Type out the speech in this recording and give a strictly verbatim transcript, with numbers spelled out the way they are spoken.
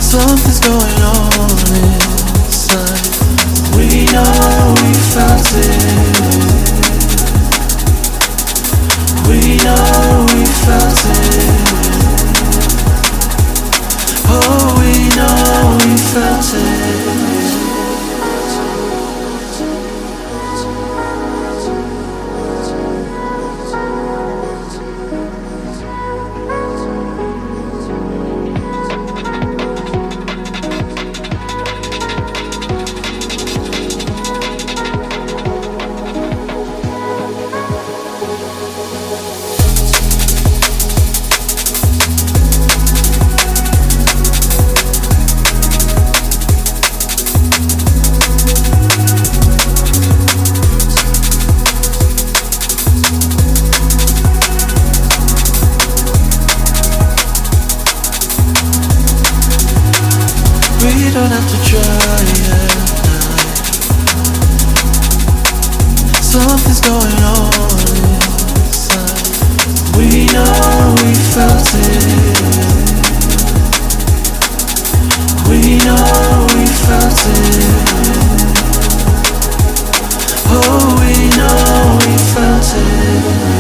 Something's going on inside. We know we felt it. We know we felt it. Oh, we know we felt it. We don't have to try it now. Something's going on inside. We know we felt it. We know we felt it. Oh, we know we felt it.